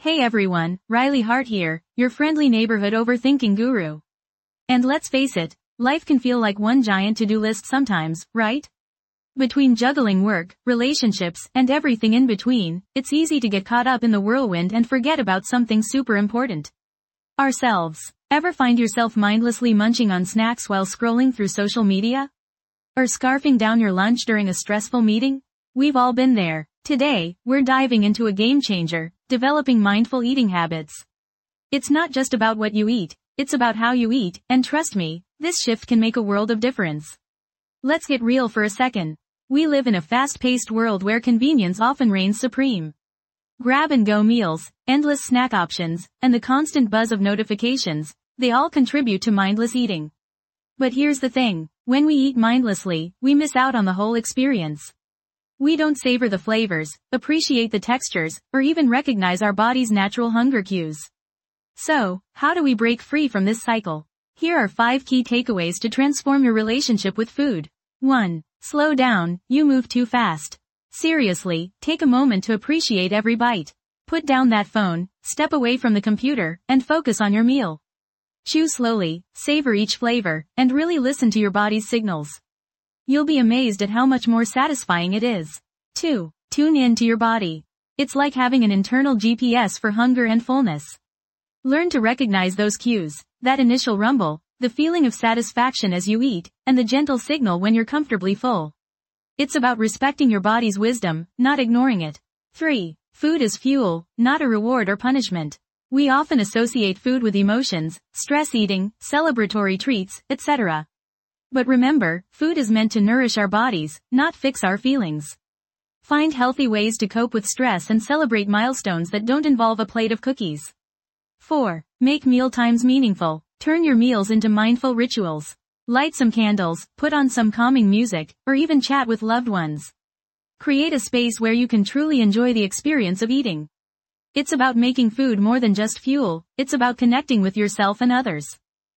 Hey everyone, Riley Hart here, your friendly neighborhood overthinking guru. And let's face it, life can feel like one giant to-do list sometimes, right? Between juggling work, relationships, and everything in between, it's easy to get caught up in the whirlwind and forget about something super important. Ourselves. Ever find yourself mindlessly munching on snacks while scrolling through social media? Or scarfing down your lunch during a stressful meeting? We've all been there. Today, we're diving into a game changer, developing mindful eating habits. It's not just about what you eat, it's about how you eat, and trust me, this shift can make a world of difference. Let's get real for a second. We live in a fast-paced world where convenience often reigns supreme. Grab-and-go meals, endless snack options, and the constant buzz of notifications, they all contribute to mindless eating. But here's the thing, when we eat mindlessly, we miss out on the whole experience. We don't savor the flavors, appreciate the textures, or even recognize our body's natural hunger cues. So, how do we break free from this cycle? Here are 5 key takeaways to transform your relationship with food. 1. Slow down, you move too fast. Seriously, take a moment to appreciate every bite. Put down that phone, step away from the computer, and focus on your meal. Chew slowly, savor each flavor, and really listen to your body's signals. You'll be amazed at how much more satisfying it is. 2. Tune in to your body. It's like having an internal GPS for hunger and fullness. Learn to recognize those cues, that initial rumble, the feeling of satisfaction as you eat, and the gentle signal when you're comfortably full. It's about respecting your body's wisdom, not ignoring it. 3. Food is fuel, not a reward or punishment. We often associate food with emotions, stress eating, celebratory treats, etc. But remember, food is meant to nourish our bodies, not fix our feelings. Find healthy ways to cope with stress and celebrate milestones that don't involve a plate of cookies. 4. Make mealtimes meaningful. Turn your meals into mindful rituals. Light some candles, put on some calming music, or even chat with loved ones. Create a space where you can truly enjoy the experience of eating. It's about making food more than just fuel, it's about connecting with yourself and others.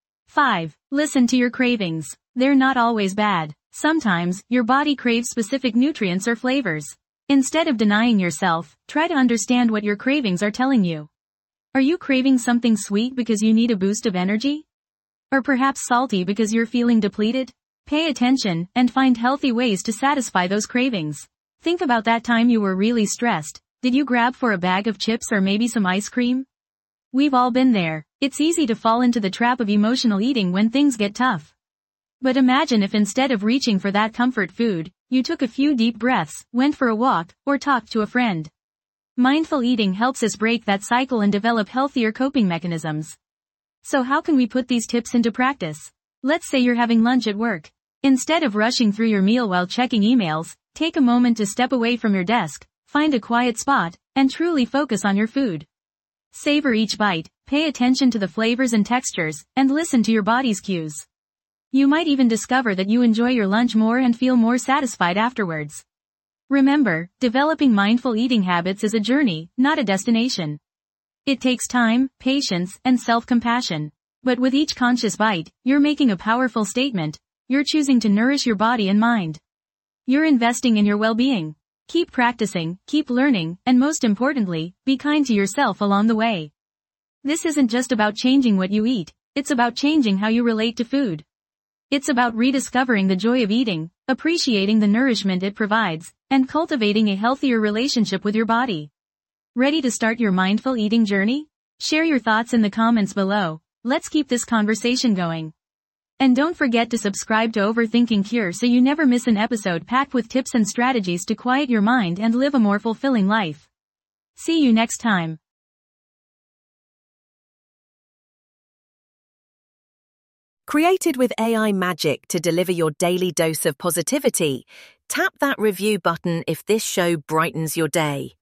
5. Listen to your cravings. They're not always bad. Sometimes, your body craves specific nutrients or flavors. Instead of denying yourself, try to understand what your cravings are telling you. Are you craving something sweet because you need a boost of energy? Or perhaps salty because you're feeling depleted? Pay attention, and find healthy ways to satisfy those cravings. Think about that time you were really stressed. Did you grab for a bag of chips or maybe some ice cream? We've all been there. It's easy to fall into the trap of emotional eating when things get tough. But imagine if instead of reaching for that comfort food, you took a few deep breaths, went for a walk, or talked to a friend. Mindful eating helps us break that cycle and develop healthier coping mechanisms. So how can we put these tips into practice? Let's say you're having lunch at work. Instead of rushing through your meal while checking emails, take a moment to step away from your desk, find a quiet spot, and truly focus on your food. Savor each bite, pay attention to the flavors and textures, and listen to your body's cues. You might even discover that you enjoy your lunch more and feel more satisfied afterwards. Remember, developing mindful eating habits is a journey, not a destination. It takes time, patience, and self-compassion. But with each conscious bite, you're making a powerful statement. You're choosing to nourish your body and mind. You're investing in your well-being. Keep practicing, keep learning, and most importantly, be kind to yourself along the way. This isn't just about changing what you eat, it's about changing how you relate to food. It's about rediscovering the joy of eating, appreciating the nourishment it provides, and cultivating a healthier relationship with your body. Ready to start your mindful eating journey? Share your thoughts in the comments below. Let's keep this conversation going. And don't forget to subscribe to Overthinking Cure so you never miss an episode packed with tips and strategies to quiet your mind and live a more fulfilling life. See you next time. Created with AI magic to deliver your daily dose of positivity, tap that review button if this show brightens your day.